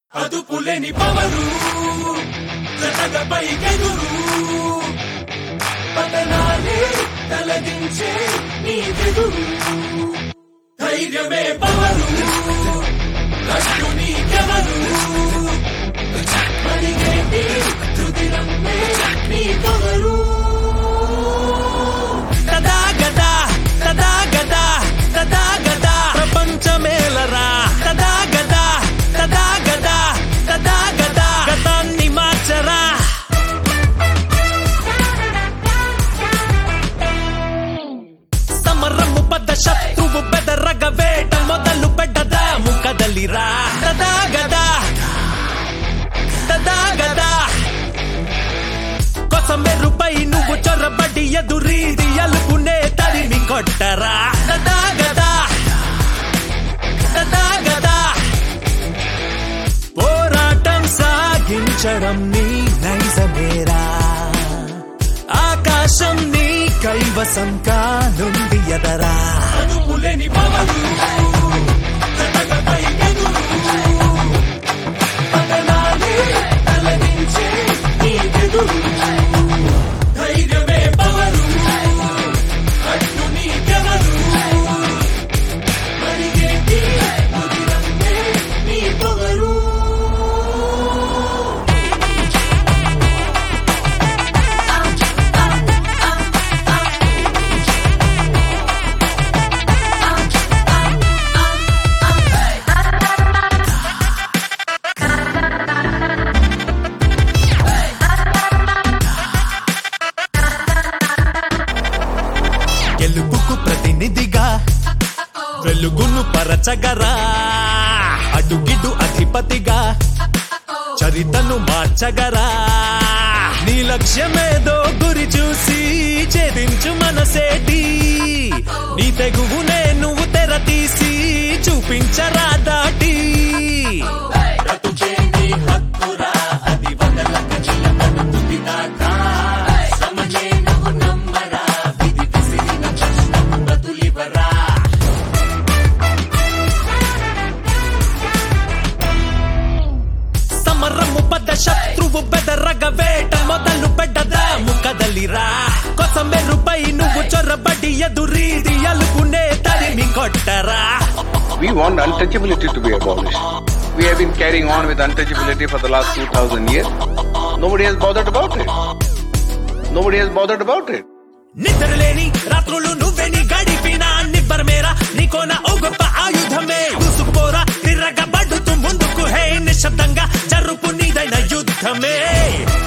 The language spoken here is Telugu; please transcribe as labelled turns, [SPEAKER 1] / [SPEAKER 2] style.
[SPEAKER 1] అదుపులేని పవరు జగపై గెదురు పతనాలే తలదించే నీ వెదురు ధైర్యమే పవరు కష్టు నీకెవరు మణిగేటి రుదిరమ్మే నీ పవరు తదా గదా తదా గదా తదా గదా ప్రపంచమేలరా తదా గదా తదా గదా తదా గదా గతాన్ని మార్చరా సమరము పద శత్రువు బెదరగ వేట మొదలు పెట్టదాము కదలిరా తదా గదా తదా గదా కొసమెరుపై నువ్వు చొరబడి ఎదురీది అలుపునే తరిమి కొట్టరా తదా గదా తదా గదా పోరాటం సాగించడం నీ నైజమేరా ఆకాశం నీ కైవసం కానుంది ఎదరా అదుపులేని పవరు జగపై గెదురు పతనాలే తలదించే నీ వెదురు ధైర్యమే పవరు కట్టు నీకెవరు మణిగేటి రుదిరమ్మే నీ పొగరు గెలుపుకు ప్రతినిధిగా వెలుగును పరచగరా అడుగిడు అధిపతిగా చరితను మార్చగరా నీ లక్ష్యమేదో గురి చూసి ఛేదించు మనసేటి నీ తెగువునే నువ్వు తెర తీసి చూపించరా దాటి సమరము పద శత్రువు బెదరగ వేట మొదలు పెట్టదాము కదలిరా కొసమెరుపై నువ్వు చొరబడి ఎదురీది అలుపునే తరిమి కొట్టరా
[SPEAKER 2] We want untouchability to be abolished. We have been carrying on with untouchability for the last 2000 years. Nobody has bothered about it. Nobody has bothered about it.
[SPEAKER 1] నిద్రలేని రాత్రులు నువ్వెని గడిపిన నిబ్బరమేరా నీకోన ఓ గొప్ప ఆయుధమే దూసుకుపోరా తిరగబడుతూ ముందుకు హే నిశ్శబ్దంగా జరుపు నీదైన యుద్ధమే